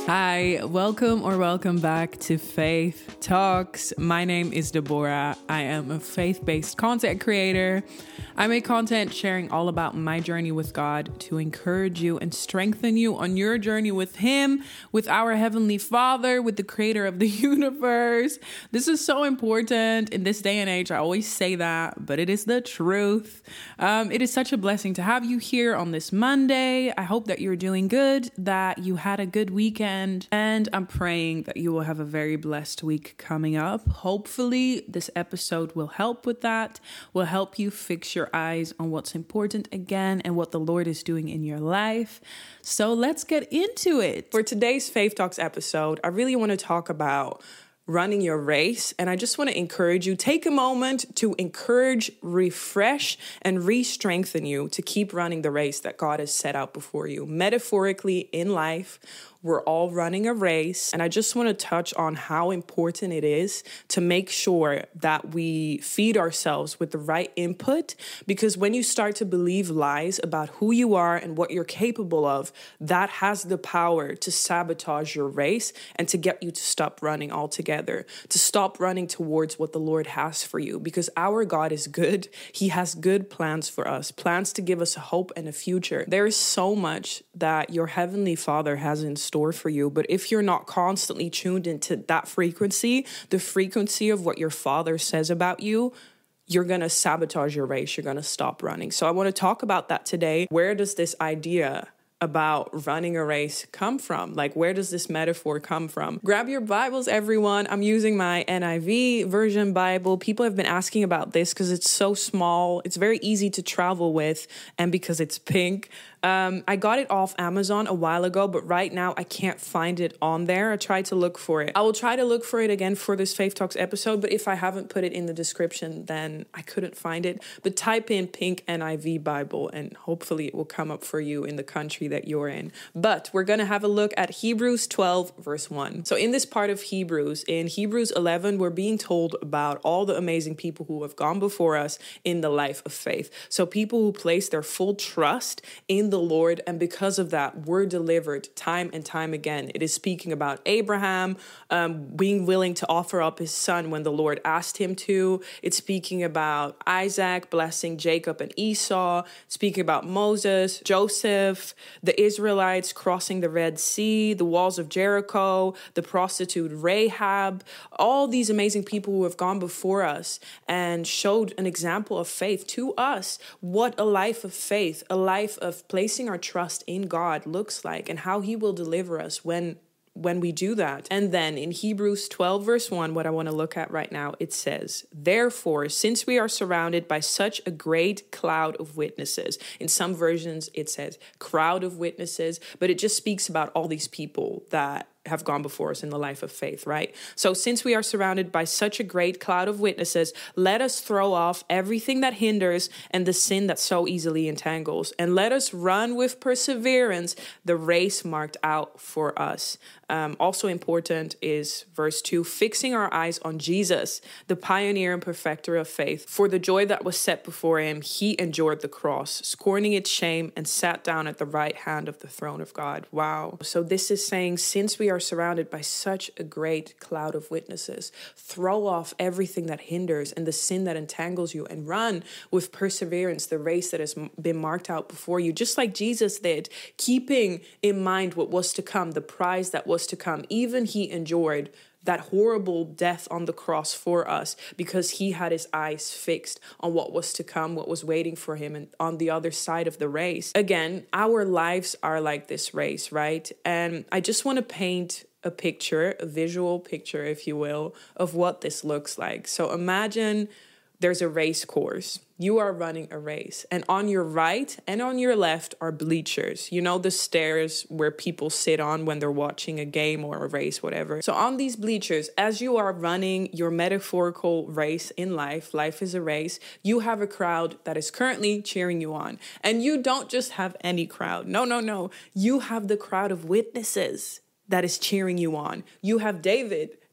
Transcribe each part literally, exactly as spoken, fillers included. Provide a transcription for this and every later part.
Hi, welcome or welcome back to Faith Talks. My name is Deborah. I am a faith-based content creator. I make content sharing all about my journey with God to encourage you and strengthen you on your journey with Him, with our Heavenly Father, with the creator of the universe. This is so important in this day and age. I always say that, but it is the truth. Um, it is such a blessing to have you here on this Monday. I hope that you're doing good, that you had a good weekend, and I'm praying that you will have a very blessed week coming up. Hopefully, this episode will help with that, will help you fix your eyes on what's important again and what the Lord is doing in your life. So let's get into it. For today's Faith Talks episode, I really want to talk about running your race. And I just want to encourage you, take a moment to encourage, refresh, and re-strengthen you to keep running the race that God has set out before you. Metaphorically, in life, we're all running a race. And I just want to touch on how important it is to make sure that we feed ourselves with the right input. Because when you start to believe lies about who you are and what you're capable of, that has the power to sabotage your race and to get you to stop running altogether, to stop running towards what the Lord has for you. Because our God is good. He has good plans for us, plans to give us a hope and a future. There is so much that your Heavenly Father has in store for you. But if you're not constantly tuned into that frequency, the frequency of what your Father says about you, you're going to sabotage your race. You're going to stop running. So I want to talk about that today. Where does this idea about running a race come from? Like, where does this metaphor come from? Grab your Bibles, everyone. I'm using my N I V version Bible. People have been asking about this because it's so small. It's very easy to travel with, and because it's pink. Um, I got it off Amazon a while ago, but right now I can't find it on there. I tried to look for it. I will try to look for it again for this Faith Talks episode, but if I haven't put it in the description, then I couldn't find it. But type in pink N I V Bible and hopefully it will come up for you in the country that you're in. But we're going to have a look at Hebrews twelve verse one. So in this part of Hebrews, in Hebrews eleven, we're being told about all the amazing people who have gone before us in the life of faith. So people who place their full trust in the Lord, and because of that, we're delivered time and time again. It is speaking about Abraham um, being willing to offer up his son when the Lord asked him to. It's speaking about Isaac blessing Jacob and Esau, speaking about Moses, Joseph, the Israelites crossing the Red Sea, the walls of Jericho, the prostitute Rahab, all these amazing people who have gone before us and showed an example of faith to us. What a life of faith, a life of placing our trust in God looks like, and how He will deliver us when when we do that. And then in Hebrews twelve verse one, what I want to look at right now, it says, therefore, since we are surrounded by such a great cloud of witnesses, in some versions it says crowd of witnesses, but it just speaks about all these people that have gone before us in the life of faith, right? So since we are surrounded by such a great cloud of witnesses, let us throw off everything that hinders and the sin that so easily entangles, and let us run with perseverance the race marked out for us. Um, also important is verse two, fixing our eyes on Jesus, the pioneer and perfecter of faith. For the joy that was set before him, he endured the cross, scorning its shame, and sat down at the right hand of the throne of God. Wow. So this is saying, since we are surrounded by such a great cloud of witnesses, throw off everything that hinders and the sin that entangles you, and run with perseverance the race that has been marked out before you, just like Jesus did, keeping in mind what was to come, the prize that was to come. Even he endured that horrible death on the cross for us because he had his eyes fixed on what was to come, what was waiting for him and on the other side of the race. Again, our lives are like this race, right? And I just want to paint a picture, a visual picture, if you will, of what this looks like. So imagine there's a race course. You are running a race, and on your right and on your left are bleachers. You know, the stairs where people sit on when they're watching a game or a race, whatever. So on these bleachers, as you are running your metaphorical race in life, life is a race, you have a crowd that is currently cheering you on. And you don't just have any crowd. No, no, no. You have the crowd of witnesses that is cheering you on. You have David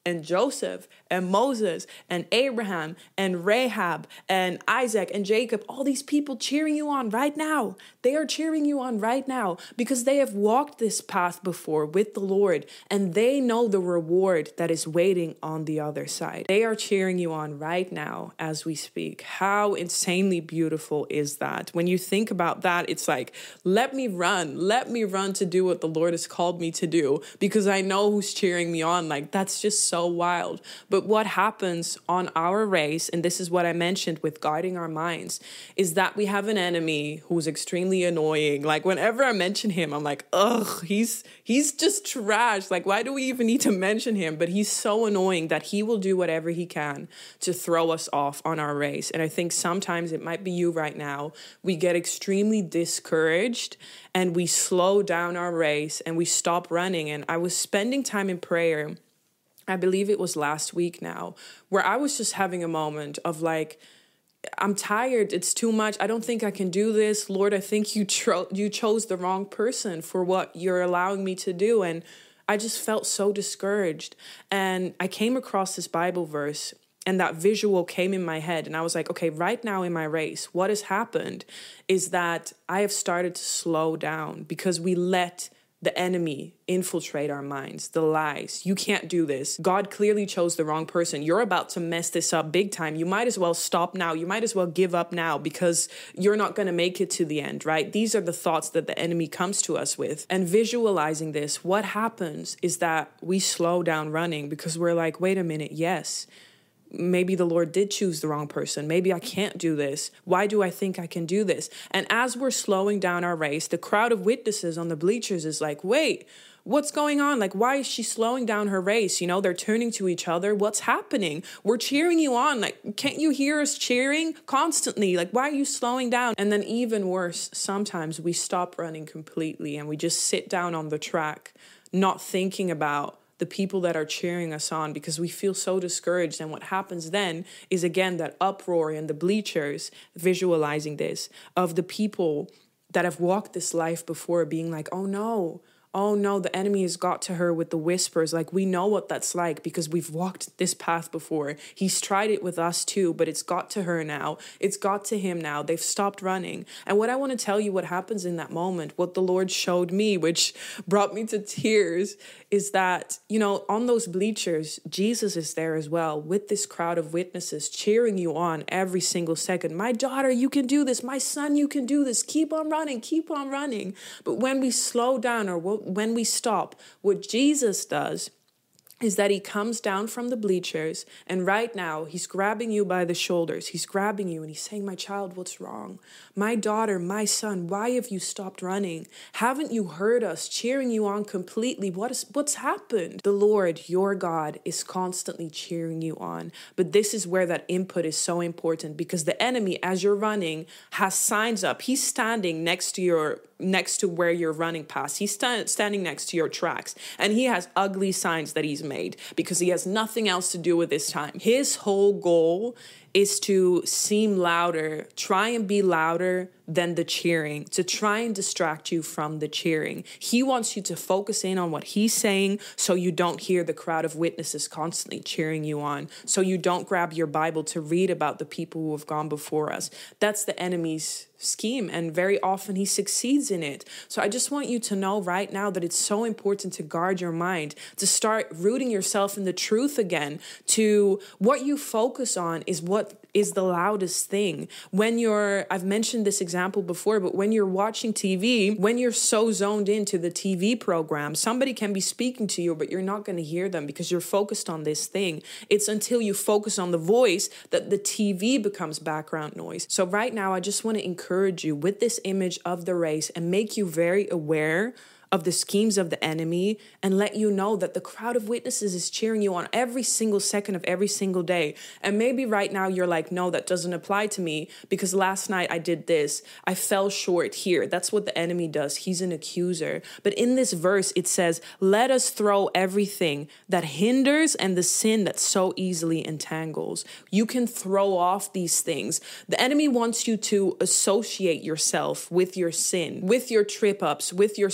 and Joseph and Moses and Abraham and Rahab and Isaac and Jacob, all these people cheering you on right now. They are cheering you on right now because they have walked this path before with the Lord and they know the reward that is waiting on the other side. They are cheering you on right now as we speak. How insanely beautiful is that? When you think about that, it's like, let me run. Let me run to do what the Lord has called me to do because I know who's cheering me on. Like, that's just so wild. But what happens on our race, and this is what I mentioned with guarding our minds, is that we have an enemy who's extremely annoying. Like, whenever I mention him, I'm like, ugh, he's he's just trash. Like, why do we even need to mention him? But he's so annoying that he will do whatever he can to throw us off on our race. And I think sometimes it might be you right now. We get extremely discouraged and we slow down our race and we stop running. And I was spending time in prayer, I believe it was last week now, where I was just having a moment of like, I'm tired. It's too much. I don't think I can do this. Lord, I think you tro- you chose the wrong person for what you're allowing me to do. And I just felt so discouraged. And I came across this Bible verse and that visual came in my head. And I was like, okay, right now in my race, what has happened is that I have started to slow down because we let the enemy infiltrate our minds, the lies. You can't do this. God clearly chose the wrong person. You're about to mess this up big time. You might as well stop now. You might as well give up now because you're not going to make it to the end, right? These are the thoughts that the enemy comes to us with. And visualizing this, what happens is that we slow down running because we're like, wait a minute, yes, maybe the Lord did choose the wrong person. Maybe I can't do this. Why do I think I can do this? And as we're slowing down our race, the crowd of witnesses on the bleachers is like, wait, what's going on? Like, why is she slowing down her race? You know, they're turning to each other. What's happening? We're cheering you on. Like, can't you hear us cheering constantly? Like, why are you slowing down? And then even worse, sometimes we stop running completely and we just sit down on the track, not thinking about the people that are cheering us on because we feel so discouraged. And what happens then is, again, that uproar in the bleachers, visualizing this, of the people that have walked this life before being like, oh no, oh no, the enemy has got to her with the whispers. Like, we know what that's like because we've walked this path before. He's tried it with us too, but it's got to her now. It's got to him now. They've stopped running. And what I want to tell you, what happens in that moment, what the Lord showed me, which brought me to tears, is that, you know, on those bleachers, Jesus is there as well with this crowd of witnesses cheering you on every single second. My daughter, you can do this. My son, you can do this. Keep on running. Keep on running. But when we slow down or when we stop, what Jesus does is that he comes down from the bleachers and right now he's grabbing you by the shoulders. He's grabbing you and he's saying, my child, what's wrong? My daughter, my son, why have you stopped running? Haven't you heard us cheering you on completely? What is, what's happened? The Lord, your God, is constantly cheering you on. But this is where that input is so important because the enemy, as you're running, has signs up. He's standing next to your next to where you're running past. He's st- standing next to your tracks and he has ugly signs that he's made because he has nothing else to do with his time. His whole goal is to seem louder, try and be louder than the cheering, to try and distract you from the cheering. He wants you to focus in on what he's saying so you don't hear the crowd of witnesses constantly cheering you on, so you don't grab your Bible to read about the people who have gone before us. That's the enemy's scheme, and very often he succeeds in it. So I just want you to know right now that it's so important to guard your mind, to start rooting yourself in the truth again, to what you focus on is what is the loudest thing. When you're, I've mentioned this example before, but when you're watching T V, when you're so zoned into the T V program, somebody can be speaking to you, but you're not going to hear them because you're focused on this thing. It's until you focus on the voice that the T V becomes background noise. So right now, I just want to encourage you with this image of the race and make you very aware of the schemes of the enemy and let you know that the crowd of witnesses is cheering you on every single second of every single day. And maybe right now you're like, no, that doesn't apply to me because last night I did this. I fell short here. That's what the enemy does. He's an accuser. But in this verse, it says, let us throw everything that hinders and the sin that so easily entangles. You can throw off these things. The enemy wants you to associate yourself with your sin, with your trip ups, with your slip ups.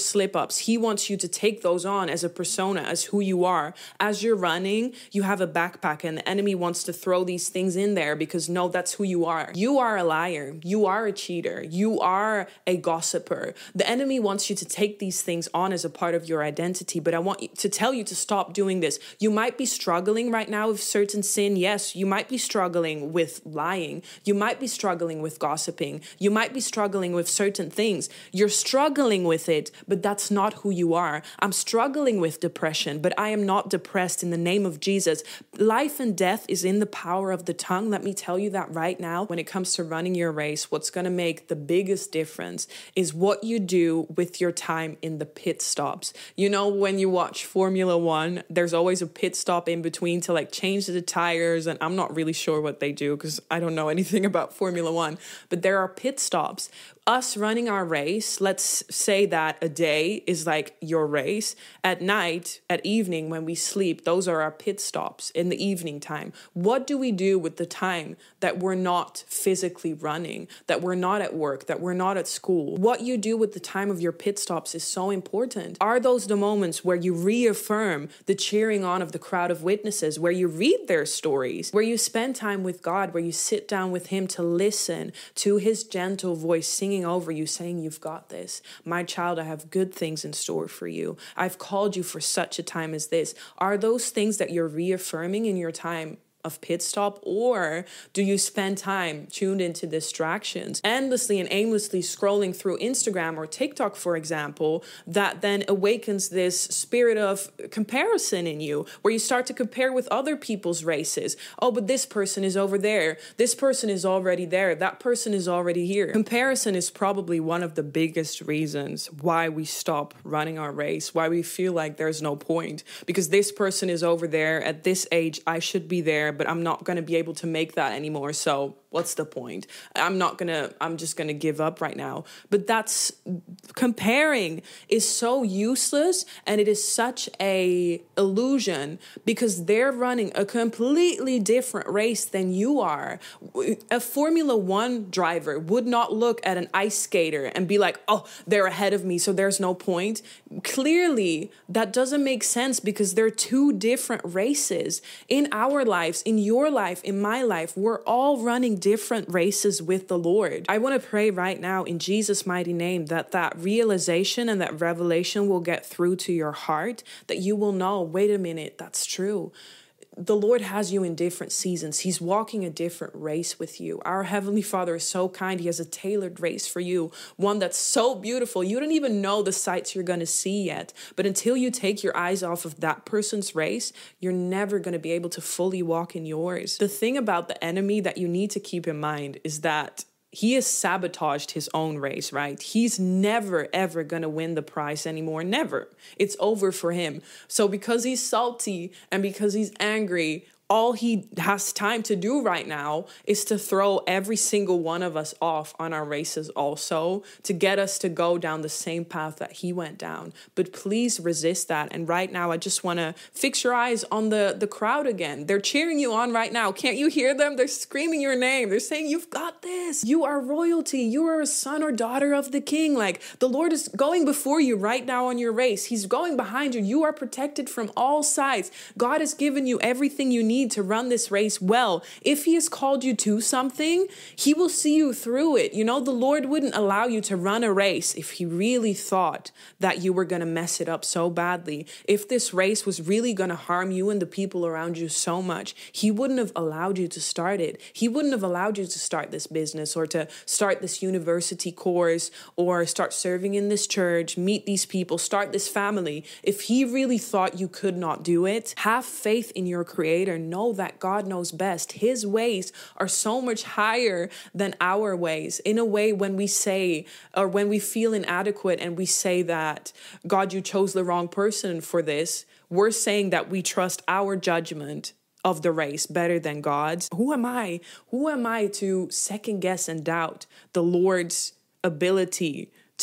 stops. He wants you to take those on as a persona, as who you are. As you're running, you have a backpack and the enemy wants to throw these things in there because no, that's who you are. You are a liar. You are a cheater. You are a gossiper. The enemy wants you to take these things on as a part of your identity, but I want to tell you to stop doing this. You might be struggling right now with certain sin. Yes, you might be struggling with lying. You might be struggling with gossiping. You might be struggling with certain things. You're struggling with it, but that's not who you are. I'm struggling with depression, but I am not depressed in the name of Jesus. Life and death is in the power of the tongue. Let me tell you that right now. When it comes to running your race, what's going to make the biggest difference is what you do with your time in the pit stops. You know, when you watch Formula One, there's always a pit stop in between to like change the tires. And I'm not really sure what they do because I don't know anything about Formula One, but there are pit stops. Us running our race, let's say that a day is like your race. At night, at evening, when we sleep, those are our pit stops in the evening time. What do we do with the time that we're not physically running, that we're not at work, that we're not at school? What you do with the time of your pit stops is so important. Are those the moments where you reaffirm the cheering on of the crowd of witnesses, where you read their stories, where you spend time with God, where you sit down with him to listen to his gentle voice singing over you, saying, you've got this. My child, I have good things in store for you. I've called you for such a time as this. Are those things that you're reaffirming in your time of pit stop, or do you spend time tuned into distractions, endlessly and aimlessly scrolling through Instagram or TikTok, for example, that then awakens this spirit of comparison in you, where you start to compare with other people's races? Oh, but this person is over there. This person is already there. That person is already here. Comparison is probably one of the biggest reasons why we stop running our race, why we feel like there's no point, because this person is over there at this age. I should be there, but I'm not going to be able to make that anymore. So what's the point? I'm not going to, I'm just going to give up right now. But that's, comparing is so useless, and it is such a illusion because they're running a completely different race than you are. A Formula One driver would not look at an ice skater and be like, oh, they're ahead of me, so there's no point. Clearly, that doesn't make sense because they're two different races. In our lives, in your life, in my life, we're all running different races with the Lord. I want to pray right now in Jesus' mighty name that that realization and that revelation will get through to your heart, that you will know, wait a minute, that's true. The Lord has you in different seasons. He's walking a different race with you. Our Heavenly Father is so kind. He has a tailored race for you, one that's so beautiful. You don't even know the sights you're going to see yet. But until you take your eyes off of that person's race, you're never going to be able to fully walk in yours. The thing about the enemy that you need to keep in mind is that he has sabotaged his own race, right? He's never, ever going to win the prize anymore. Never. It's over for him. So because he's salty and because he's angry, all he has time to do right now is to throw every single one of us off on our races also, to get us to go down the same path that he went down. But please resist that. And right now, I just want to fix your eyes on the, the crowd again. They're cheering you on right now. Can't you hear them? They're screaming your name. They're saying, you've got this. You are royalty. You are a son or daughter of the king. Like, the Lord is going before you right now on your race. He's going behind you. You are protected from all sides. God has given you everything you need to run this race well. If he has called you to something, he will see you through it. You know, the Lord wouldn't allow you to run a race if he really thought that you were going to mess it up so badly. If this race was really going to harm you and the people around you so much, he wouldn't have allowed you to start it. He wouldn't have allowed you to start this business or to start this university course or start serving in this church, meet these people, start this family. If he really thought you could not do it, have faith in your Creator. Know that God knows best. His ways are so much higher than our ways. In a way, when we say, or when we feel inadequate and we say that, God, you chose the wrong person for this, we're saying that we trust our judgment of the race better than God's. Who am I? Who am I to second guess and doubt the Lord's ability to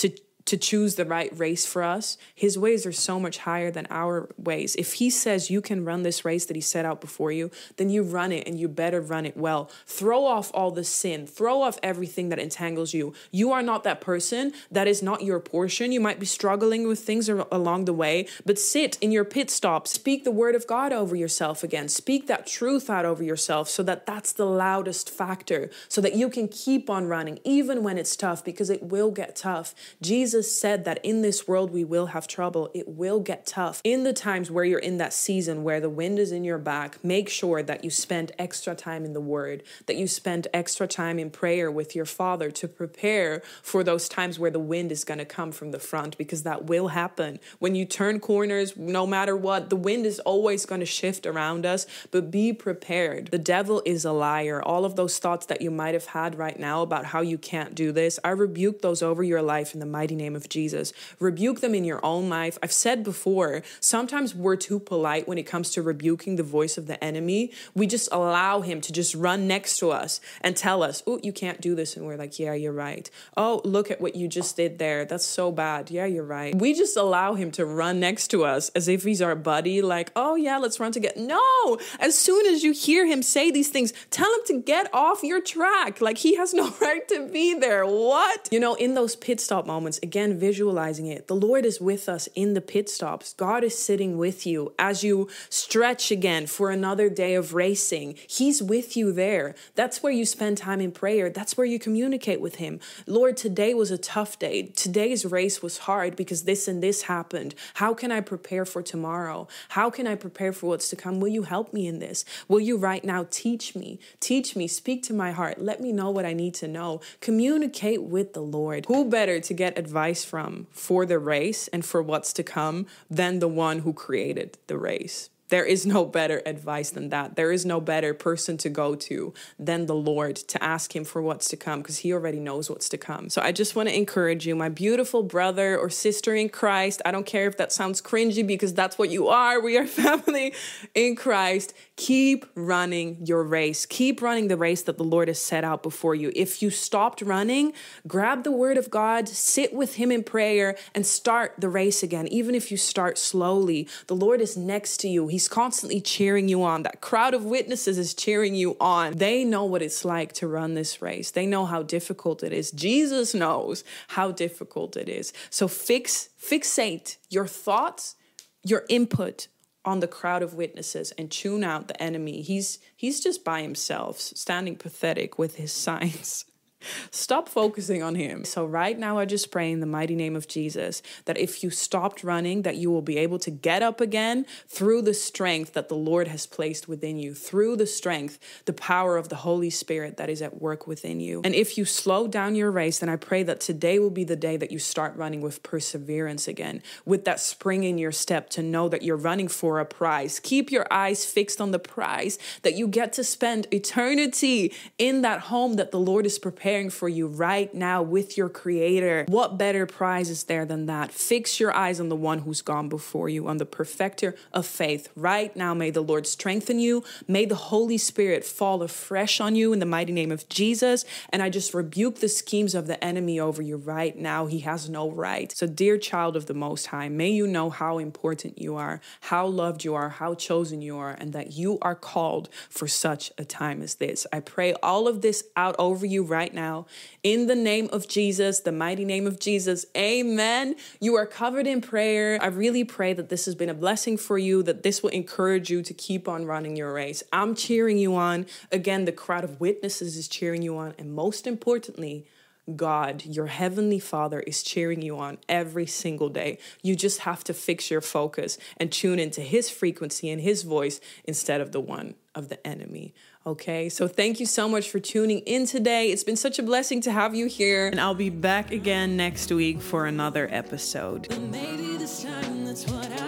to choose the right race for us. His ways are so much higher than our ways. If he says you can run this race that he set out before you, then you run it, and you better run it well. Throw off all the sin. Throw off everything that entangles you. You are not that person. That is not your portion. You might be struggling with things along the way, but sit in your pit stop. Speak the word of God over yourself again. Speak that truth out over yourself so that that's the loudest factor, so that you can keep on running even when it's tough, because it will get tough. Jesus said that in this world we will have trouble. It will get tough. In the times where you're in that season where the wind is in your back, make sure that you spend extra time in the word, that you spend extra time in prayer with your Father to prepare for those times where the wind is going to come from the front, because that will happen. When you turn corners, no matter what, the wind is always going to shift around us, but be prepared. The devil is a liar. All of those thoughts that you might have had right now about how you can't do this, I rebuke those over your life in the mighty name of Jesus. Rebuke them in your own life. I've said before, sometimes we're too polite when it comes to rebuking the voice of the enemy. We just allow him to just run next to us and tell us, oh, you can't do this. And we're like, yeah, you're right. Oh, look at what you just did there. That's so bad. Yeah, you're right. We just allow him to run next to us as if he's our buddy. Like, oh yeah, let's run together. No, as soon as you hear him say these things, tell him to get off your track. Like, he has no right to be there. What? You know, in those pit stop moments, again, visualizing it, the Lord is with us in the pit stops. God is sitting with you as you stretch again for another day of racing. He's with you there. That's where you spend time in prayer. That's where you communicate with him. Lord, today was a tough day. Today's race was hard because this and this happened. How can I prepare for tomorrow? How can I prepare for what's to come? Will you help me in this? Will you right now teach me? Teach me. Speak to my heart. Let me know what I need to know. Communicate with the Lord. Who better to get advice from for the race and for what's to come than the one who created the race? There is no better advice than that. There is no better person to go to than the Lord to ask him for what's to come, because he already knows what's to come. So I just want to encourage you, my beautiful brother or sister in Christ. I don't care if that sounds cringy, because that's what you are. We are family in Christ. Keep running your race. Keep running the race that the Lord has set out before you. If you stopped running, grab the word of God, sit with him in prayer, and start the race again. Even if you start slowly, the Lord is next to you. He's constantly cheering you on. That crowd of witnesses is cheering you on. They know what it's like to run this race. They know how difficult it is. Jesus knows how difficult it is. So fix, fixate your thoughts, your input on the crowd of witnesses, and tune out the enemy. He's, he's just by himself, standing pathetic with his signs. Stop focusing on him. So right now, I just pray in the mighty name of Jesus that if you stopped running, that you will be able to get up again through the strength that the Lord has placed within you, through the strength, the power of the Holy Spirit that is at work within you. And if you slow down your race, then I pray that today will be the day that you start running with perseverance again, with that spring in your step to know that you're running for a prize. Keep your eyes fixed on the prize, that you get to spend eternity in that home that the Lord is preparing for you right now with your Creator. What better prize is there than that? Fix your eyes on the one who's gone before you, on the perfecter of faith. Right now, may the Lord strengthen you. May the Holy Spirit fall afresh on you in the mighty name of Jesus. And I just rebuke the schemes of the enemy over you right now. He has no right. So, dear child of the Most High, may you know how important you are, how loved you are, how chosen you are, and that you are called for such a time as this. I pray all of this out over you right now. In the name of Jesus, the mighty name of Jesus, amen. You are covered in prayer. I really pray that this has been a blessing for you, that this will encourage you to keep on running your race. I'm cheering you on. Again, the crowd of witnesses is cheering you on. And most importantly, God, your heavenly Father, is cheering you on every single day. You just have to fix your focus and tune into his frequency and his voice instead of the one of the enemy. Okay, so thank you so much for tuning in today. It's been such a blessing to have you here. And I'll be back again next week for another episode. But maybe this time that's what I